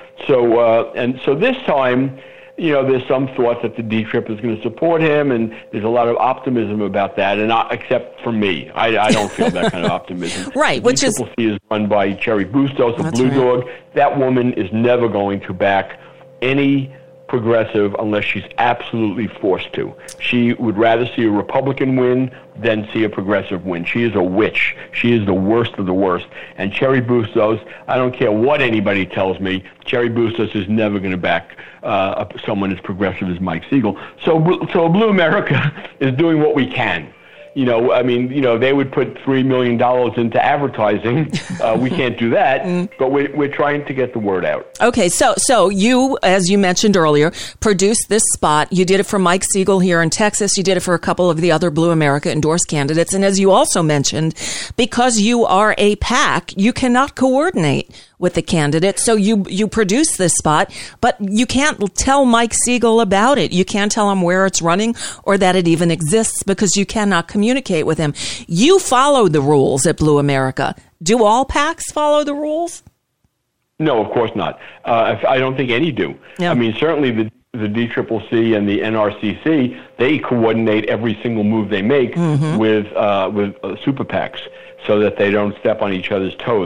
So this time, there's some thought that the DCCC is going to support him, and there's a lot of optimism about that. And except for me, I don't feel that kind of optimism. Right, which is run by Cherry Bustos, a blue dog. That woman is never going to back any progressive unless she's absolutely forced to. She would rather see a Republican win than see a progressive win. She is a witch. She is the worst of the worst. And Cherry Bustos, I don't care what anybody tells me, Cherry Bustos is never going to back someone as progressive as Mike Siegel. So Blue America is doing what we can. They would put $3 million into advertising. We can't do that, but we're trying to get the word out. Okay, so you, as you mentioned earlier, produced this spot. You did it for Mike Siegel here in Texas. You did it for a couple of the other Blue America endorsed candidates. And as you also mentioned, because you are a PAC, you cannot coordinate with the candidate. So you produce this spot, but you can't tell Mike Siegel about it. You can't tell him where it's running or that it even exists because you cannot communicate with him. You follow the rules at Blue America. Do all PACs follow the rules? No, of course not. I don't think any do. Yeah. I mean, certainly the DCCC and the NRCC, they coordinate every single move they make with super PACs so that they don't step on each other's toes.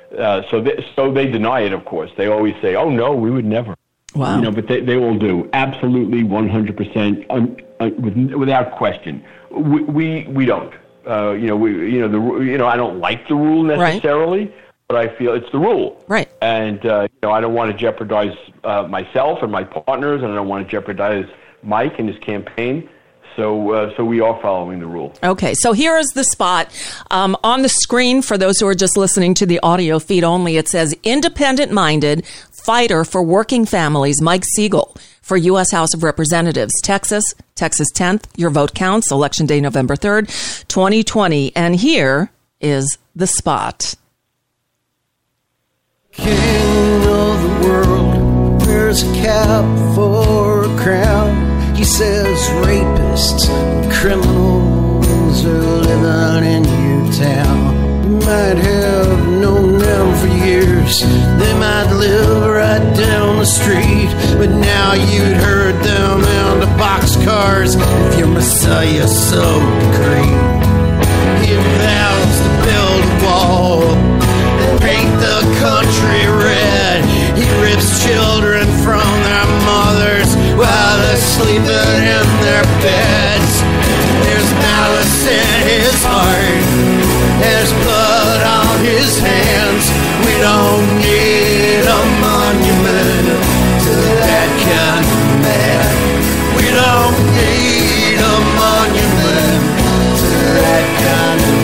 So they deny it, of course. They always say, "Oh no, we would never." Wow. But they all do. Absolutely, 100%, without question. We don't. I don't like the rule necessarily, right, but I feel it's the rule. Right. And I don't want to jeopardize myself and my partners, and I don't want to jeopardize Mike and his campaign. So we are following the rule. Okay, so here is the spot. On the screen, for those who are just listening to the audio feed only, it says, independent-minded fighter for working families, Mike Siegel, for U.S. House of Representatives, Texas 10th. Your vote counts. Election day, November 3rd, 2020. And here is the spot. King of the world wears a cap for a crown. He says rapists and criminals are living in your town. You might have known them for years. They might live right down the street, but now you'd herd them into boxcars if your Messiah so decreed. He vows to build a wall and paint the country red. He rips children from their mothers while they're sleeping in their beds. There's malice in his heart, there's blood on his hands. We don't need a monument to that kind of man. We don't need a monument to that kind of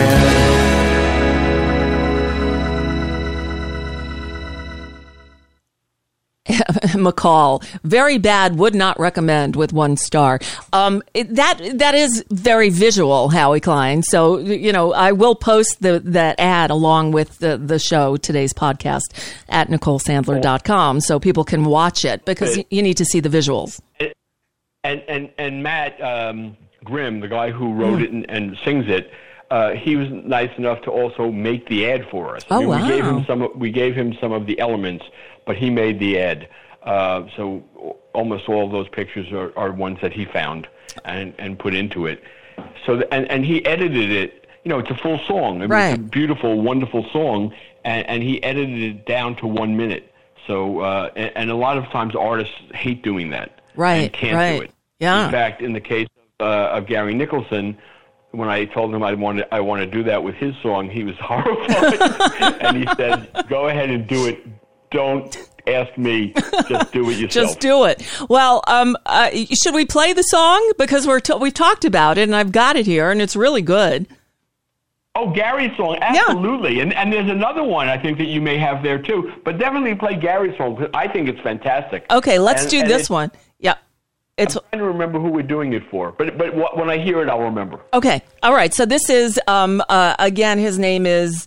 McCall, very bad, would not recommend with 1 star. That is very visual, Howie Klein. So, I will post that ad along with the show, today's podcast, at NicoleSandler.com so people can watch it because you need to see the visuals. And Matt Grimm, the guy who wrote it and sings it, he was nice enough to also make the ad for us. Wow. We gave him some of the elements, but he made the ad. So almost all of those pictures are ones that he found and put into it. So and he edited it. It's a full song. Right. It's a beautiful, wonderful song, and he edited it down to 1 minute. So and a lot of times artists hate doing that. Right. And can't do it. Yeah. In fact, in the case of Gary Nicholson, when I told him I want to do that with his song, he was horrified, and he said, "Go ahead and do it. Don't ask me. Just do it yourself." Just do it. Well, should we play the song because we've talked about it, and I've got it here, and it's really good. Oh, Gary's song, absolutely. Yeah. And there's another one I think that you may have there too, but definitely play Gary's song because I think it's fantastic. Okay, let's do this one. Yeah. I'm trying to remember who we're doing it for, but when I hear it, I'll remember. Okay. All right. So this is, again, his name is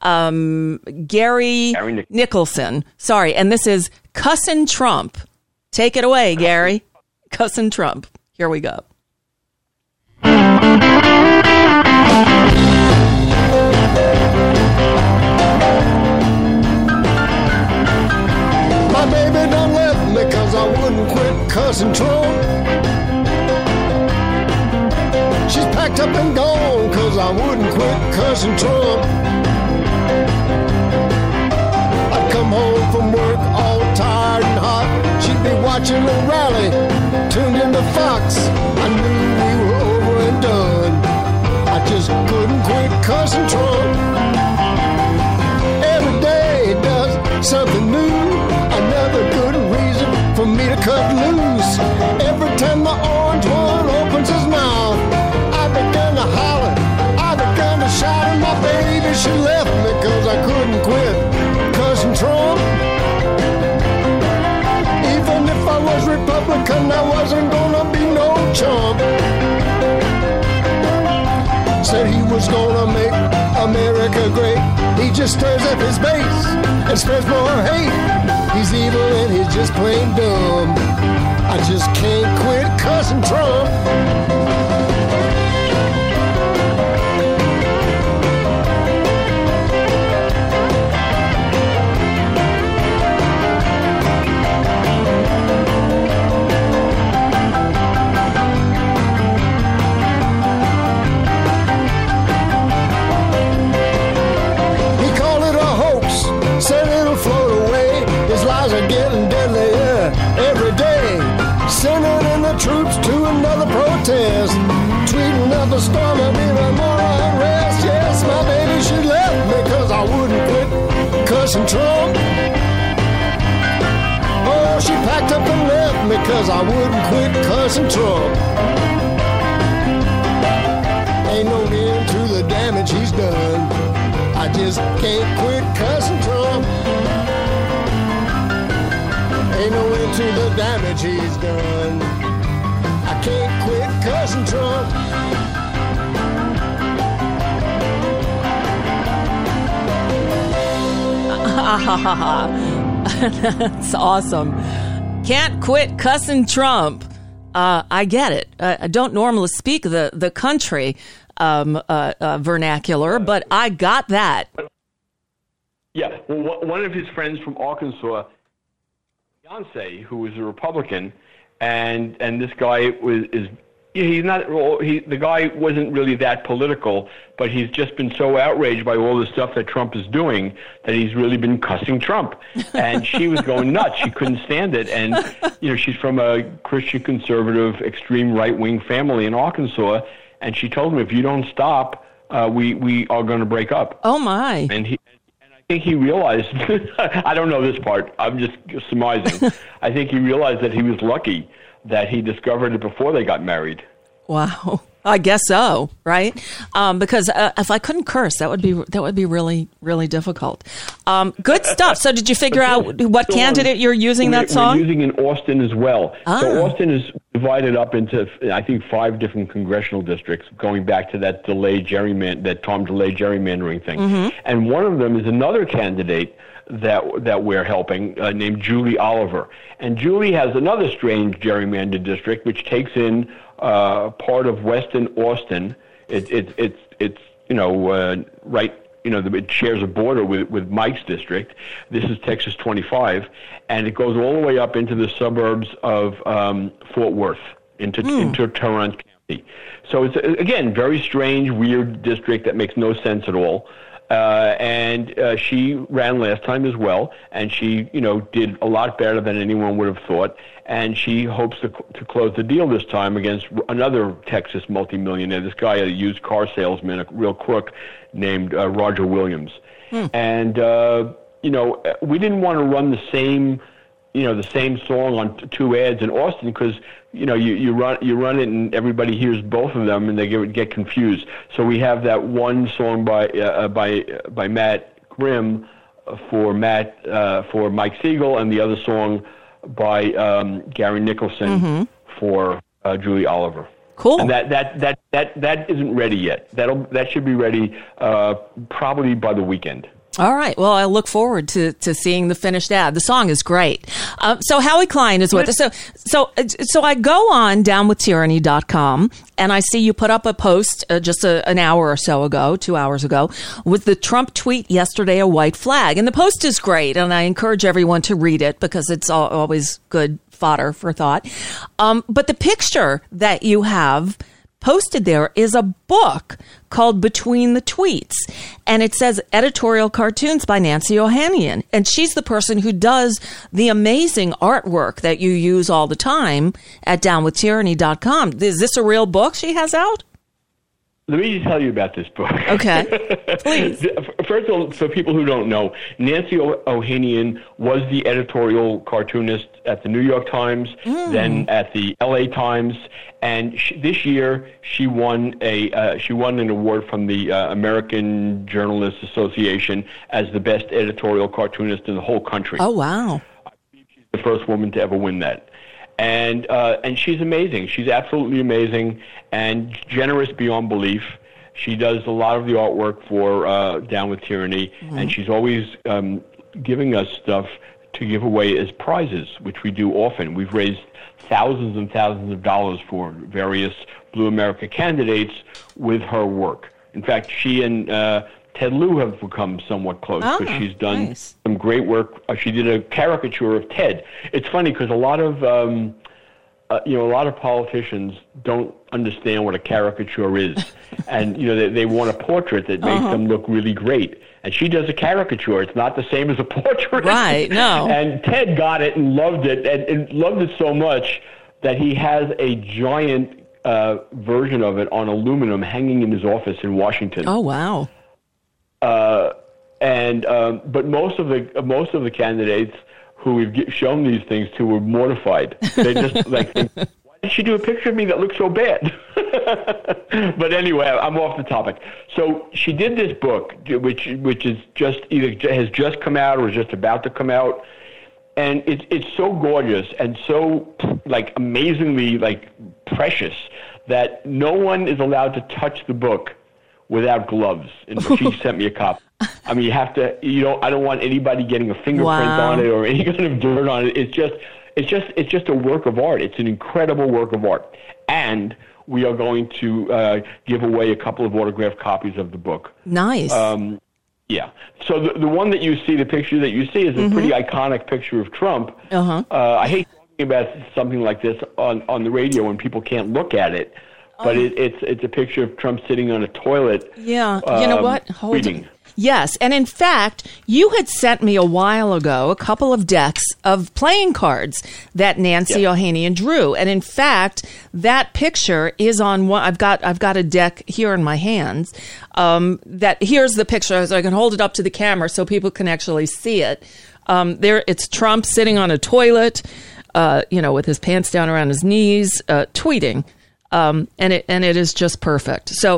Gary Nicholson. Sorry. And this is Cussin' Trump. Take it away, Gary. Cussin' Trump. Here we go. My baby done left me 'cause I wouldn't quit cussing Trump. She's packed up and gone 'cause I wouldn't quit cussing Trump. I'd come home from work all tired and hot. She'd be watching the rally, tuned into Fox. I knew we were over and done. I just couldn't quit cussing Trump. Every day does something new. Another good reason for me to cut loose. Every time the orange one opens his mouth, I began to holler, I began to shout, and my baby, she left me 'cause I couldn't quit cussing Trump. Even if I was Republican, I wasn't gonna be no chump. Said he was gonna make America great. He just stirs up his base and spreads more hate. He's evil and he's just plain dumb. I just can't quit cussing Trump. He called it a hoax a storm and even more unrest. Yes, my baby, she left me because I wouldn't quit cussing Trump. Oh, she packed up and left me because I wouldn't quit cussing Trump. Ain't no end to the damage he's done. I just can't quit cussing Trump. Ain't no end to the damage he's done. I can't quit cussing Trump. That's awesome. Can't quit cussing Trump. I get it. I don't normally speak the country vernacular, but I got that. Yeah, well, one of his friends from Arkansas, Beyonce, who was a Republican, and this guy the guy wasn't really that political, but he's just been so outraged by all the stuff that Trump is doing that he's really been cussing Trump. And she was going nuts. She couldn't stand it. And, she's from a Christian conservative, extreme right-wing family in Arkansas. And she told him, if you don't stop, we are going to break up. Oh, my. And I think he realized, I don't know this part, I'm just surmising. I think he realized that he was lucky that he discovered it before they got married. Wow, I guess so, right? Because if I couldn't curse, that would be really, really difficult. Good stuff. So, did you figure out what candidate you're using that song? We're using in Austin as well. Ah. So Austin is divided up into, I think, 5 different congressional districts, going back to that Tom DeLay gerrymandering thing. Mm-hmm. And one of them is another candidate that we're helping, named Julie Oliver. And Julie has another strange gerrymandered district, which takes in part of western Austin. It shares a border with Mike's district. This is Texas 25, and it goes all the way up into the suburbs of Fort Worth, into Tarrant County. So it's, again, very strange, weird district that makes no sense at all. And she ran last time as well, and she, did a lot better than anyone would have thought. And she hopes to close the deal this time against another Texas multimillionaire, this guy, a used car salesman, a real crook named Roger Williams. And, we didn't want to run the same song on 2 ads in Austin because, you run it and everybody hears both of them and they get confused. So we have that one song by Matt Grimm for Mike Siegel, and the other song by Gary Nicholson for Julie Oliver. Cool. And that isn't ready yet. That should be ready probably by the weekend. All right. Well, I look forward to seeing the finished ad. The song is great. So Howie Klein is with us. So I go on downwithtyranny.com and I see you put up a post just an hour or so ago, 2 hours ago, with the Trump tweet yesterday, a white flag. And the post is great, and I encourage everyone to read it because it's always good fodder for thought. But the picture that you have posted there is a book called Between the Tweets, and it says editorial cartoons by Nancy Ohanian, and she's the person who does the amazing artwork that you use all the time at downwithtyranny.com. Is this a real book she has out? Let me just tell you about this book. Okay, please. First of all, for people who don't know, Nancy Ohanian was the editorial cartoonist at the New York Times, then at the LA Times, and this year she won an award from the American Journalists Association as the best editorial cartoonist in the whole country. Oh, wow. I believe she's the first woman to ever win that. And she's amazing. She's absolutely amazing and generous beyond belief. She does a lot of the artwork for Down with Tyranny, and she's always giving us stuff to give away as prizes, which we do often. We've raised thousands and thousands of dollars for various Blue America candidates with her work. In fact, she and Ted Lieu have become somewhat close because she's done some great work. She did a caricature of Ted. It's funny because a lot of politicians don't understand what a caricature is, and they want a portrait that makes them look really great. And she does a caricature. It's not the same as a portrait. Right, no. And Ted got it and loved it, and loved it so much that he has a giant version of it on aluminum hanging in his office in Washington. Oh, wow. But most of the candidates who we've shown these things to were mortified. They just like, think, why did she do a picture of me that looks so bad? But anyway, I'm off the topic. So she did this book, which is just has just come out or is just about to come out, and it's so gorgeous and so like amazingly like precious that no one is allowed to touch the book without gloves. And she sent me a copy. I mean, I don't want anybody getting a fingerprint on it or any kind of dirt on it. It's just a work of art. It's an incredible work of art. And we are going to give away a couple of autographed copies of the book. Nice. Yeah. So the one that you see, the picture that you see is a pretty iconic picture of Trump. I hate talking about something like this on the radio when people can't look at it. But it's a picture of Trump sitting on a toilet. Yeah. You know what? Hold reading. Yes. And in fact, you had sent me a while ago a couple of decks of playing cards that Nancy Ohanian drew. And in fact, that picture is on one. I've got a deck here in my hands. Here's the picture, so I can hold it up to the camera so people can actually see it. It's Trump sitting on a toilet, with his pants down around his knees, tweeting. And it is just perfect. So,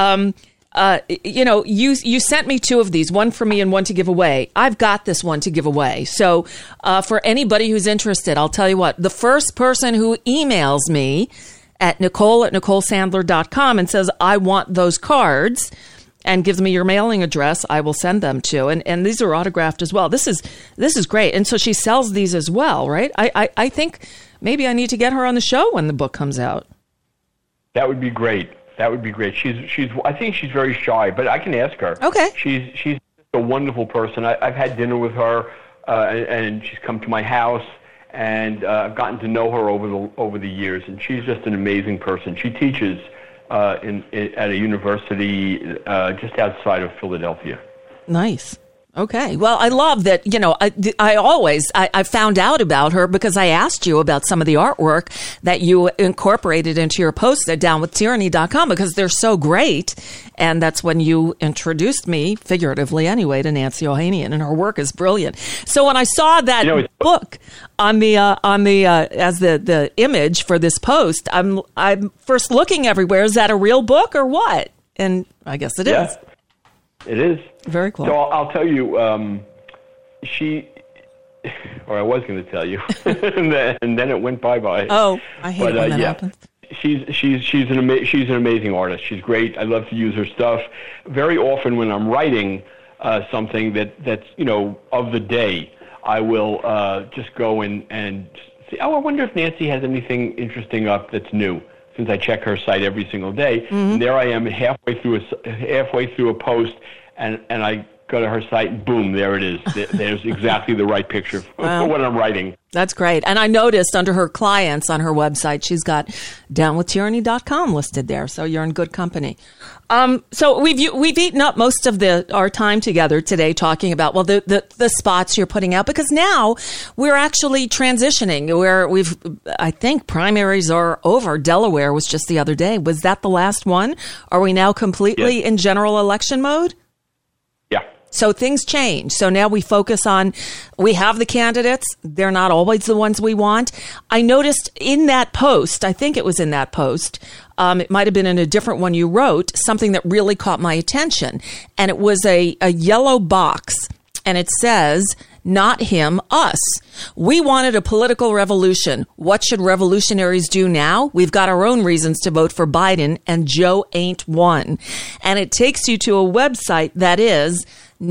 you sent me two of these, one for me and one to give away. I've got this one to give away. So, for anybody who's interested, I'll tell you what, the first person who emails me at Nicole@NicoleSandler.com and says, I want those cards, and gives me your mailing address, I will send them to. And these are autographed as well. This is great. And so she sells these as well, right? I think maybe I need to get her on the show when the book comes out. That would be great. I think she's very shy, but I can ask her. Okay. She's a wonderful person. I've had dinner with her, and she's come to my house, and I've gotten to know her over the years, and she's just an amazing person. She teaches at a university just outside of Philadelphia. Nice. Okay. Well, I love that, I found out about her because I asked you about some of the artwork that you incorporated into your post at downwithtyranny.com because they're so great. And that's when you introduced me, figuratively anyway, to Nancy Ohanian, and her work is brilliant. So when I saw that book on the as the image for this post, I'm first looking everywhere. Is that a real book or what? And I guess it is. It is. Very cool. So I'll tell you, I was going to tell you, and then it went bye-bye. Oh, I hate it when that happens. She's an amazing artist. She's great. I love to use her stuff. Very often when I'm writing something that's of the day, I will just go and see. Oh, I wonder if Nancy has anything interesting up that's new. Since I check her site every single day, and there I am halfway through a post, and I go to her site, and boom, there it is. There's exactly the right picture for what I'm writing. That's great. And I noticed under her clients on her website, she's got downwithtyranny.com listed there. So you're in good company. So we've eaten up most of our time together today talking about, the spots you're putting out, because now we're actually transitioning where I think primaries are over. Delaware was just the other day. Was that the last one? Are we now completely in general election mode? Yeah. So things change. So now we focus on, we have the candidates. They're not always the ones we want. I noticed in that post, I think it was in that post, it might have been in a different one you wrote, something that really caught my attention. And it was a yellow box. And it says, not him, us. We wanted a political revolution. What should revolutionaries do now? We've got our own reasons to vote for Biden, and Joe ain't one. And it takes you to a website that is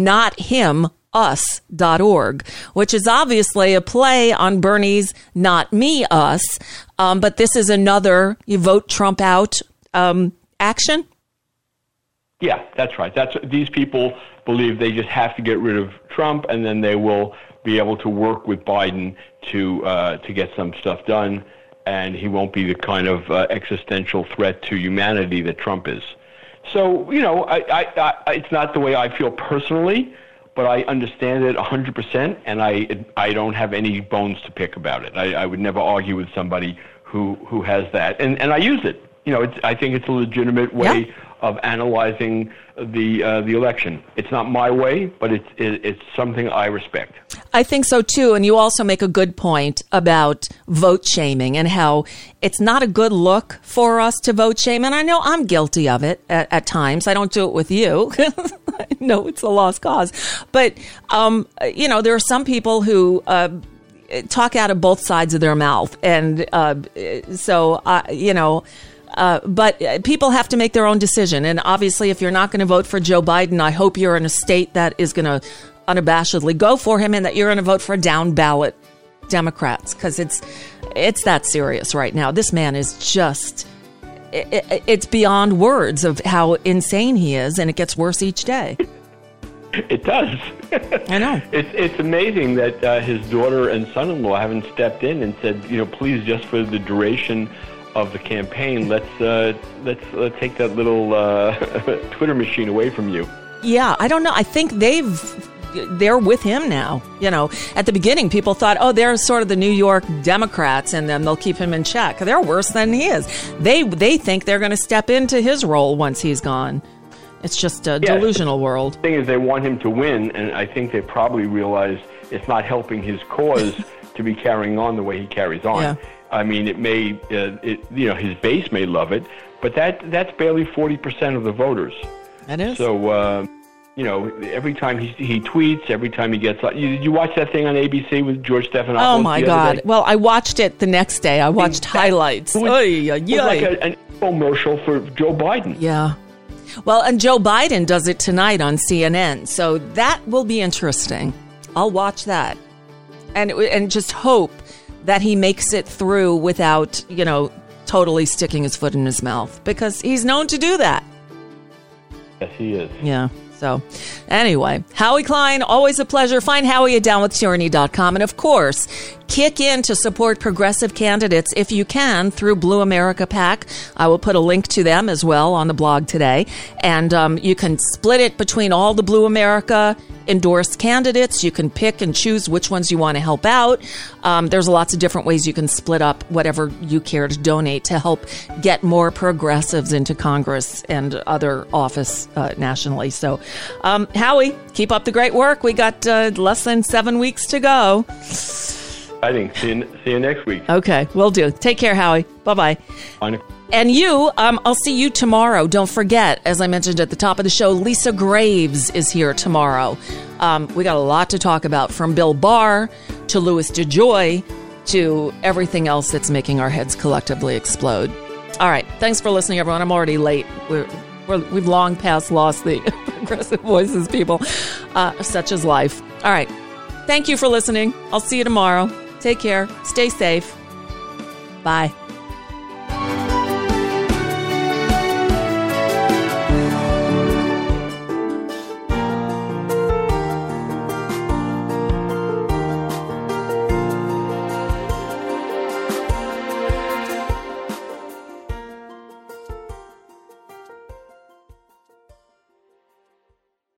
nothimus.org, which is obviously a play on Bernie's Not Me, Us. But this is another, you vote Trump out action? Yeah, that's right. These people believe they just have to get rid of Trump, and then they will be able to work with Biden to get some stuff done, and he won't be the kind of existential threat to humanity that Trump is. So, I it's not the way I feel personally, but I understand it 100%, and I don't have any bones to pick about it. I would never argue with somebody who has that, and I use it. I think it's a legitimate way of analyzing the election. It's not my way, but it's something I respect. I think so too, and you also make a good point about vote shaming and how it's not a good look for us to vote shame. And I know I'm guilty of it at times. I don't do it with you. I know it's a lost cause, but there are some people who talk out of both sides of their mouth, and but people have to make their own decision. And obviously, if you're not going to vote for Joe Biden, I hope you're in a state that is going to unabashedly go for him, and that you're going to vote for down ballot Democrats, because it's that serious right now. This man is just, it's beyond words of how insane he is, and it gets worse each day. It does. I know. It's amazing that his daughter and son-in-law haven't stepped in and said, please, just for the duration of the campaign, let's take that little Twitter machine away from you. Yeah, I don't know. I think they're with him now. At the beginning, people thought, they're sort of the New York Democrats, and then they'll keep him in check. They're worse than he is. They think they're going to step into his role once he's gone. It's just a delusional world. The thing is, they want him to win, and I think they probably realize it's not helping his cause to be carrying on the way he carries on. Yeah. I mean, it may, his base may love it, but that's barely 40% of the voters. That is. So, every time he tweets, every time he gets, you watch that thing on ABC with George Stephanopoulos? Oh my God! Well, I watched it the next day. I watched highlights. It was like an infomercial for Joe Biden. Yeah. Well, and Joe Biden does it tonight on CNN, so that will be interesting. I'll watch that, and just hope that he makes it through without, totally sticking his foot in his mouth, because he's known to do that. Yes, he is. Yeah. So anyway, Howie Klein, always a pleasure. Find Howie at downwithtyranny.com. And of course, kick in to support progressive candidates if you can through Blue America PAC. I will put a link to them as well on the blog today. And you can split it between all the Blue America endorsed candidates. You can pick and choose which ones you want to help out. There's lots of different ways you can split up whatever you care to donate to help get more progressives into Congress and other office nationally. So, Howie, keep up the great work. We got less than 7 weeks to go. I think. See you next week. Okay, will do. Take care, Howie. Bye-bye. Bye. And you, I'll see you tomorrow. Don't forget, as I mentioned at the top of the show, Lisa Graves is here tomorrow. We got a lot to talk about, from Bill Barr to Louis DeJoy to everything else that's making our heads collectively explode. All right. Thanks for listening, everyone. I'm already late. We've long past lost the progressive voices, people. Such is life. All right. Thank you for listening. I'll see you tomorrow. Take care. Stay safe. Bye.